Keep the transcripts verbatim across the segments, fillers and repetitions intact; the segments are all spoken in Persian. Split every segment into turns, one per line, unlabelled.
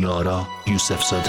یارا یوسف زاده.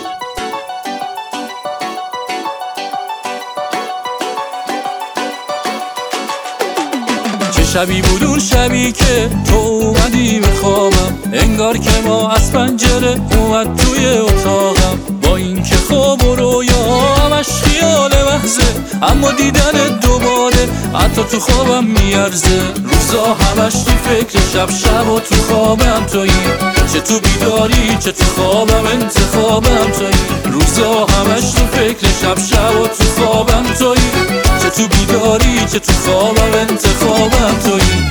چه شبی بود اون شبی که تو اومدی به خوابم، انگار که ما از پنجره اومد توی اتاقم. با این که خواب و رویا همش خیال محضه، اما دیدن دوباره حتی تو خوابم میارزه. روزا همش تو فکر، شب شب و تو خوابم تویی، چه تو بیداری چه تو خوابم انتخابم تویی. روزا همش تو فکر، شب شب و تو خوابم تویی، چه تو بیداری چه تو خوابم انتخابم تویی.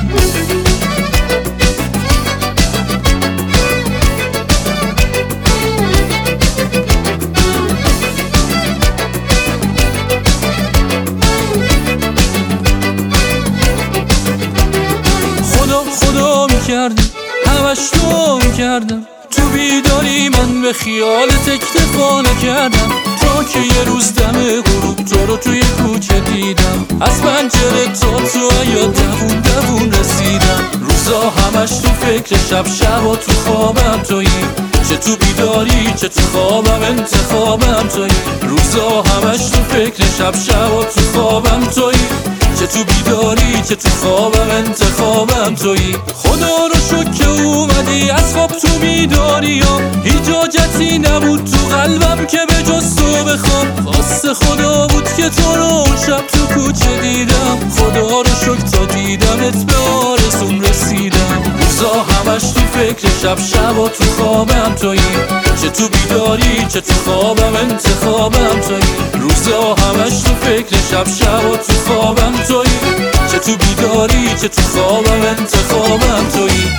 خدا خدا میکردم، همش تو میکردم، تو بیداری من به خیال تکتفا نکردم. تا که یه روز دم غروب تو رو توی کوچه دیدم، از پنجره تا تو حیاط دوون دوون رسیدم. روزا همش تو فکر، شب شب و تو خوابم تویی، چه تو بیداری چه تو خوابم انتخابم تویی. روزا همش تو فکر، شب شب و تو خوابم تویی، چه تو بیداری چه تو خوابم انتخابم تویی. خدا رو شکر که اومدی از خواب تو بیداری، یا هیچ حاجتی نبود تو قلبم که به جز تو بخوام. خواست خدا بود که تو رو اون شب تو کوچه دیدم، خدا رو شکر تا دیدمت به آرزوم رسیدم. روزا همش تو فکر، شب شب و تو خوابم تویی، چه تو بیداری چه تو خوابم انتخابم تویی. روزا همش تو فکر، شب شب و تو خوابم تویی، چه تو بیداری چه تو خوابم انتخابم تویی.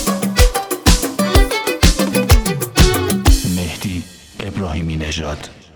مهدی ابراهیمی نژاد.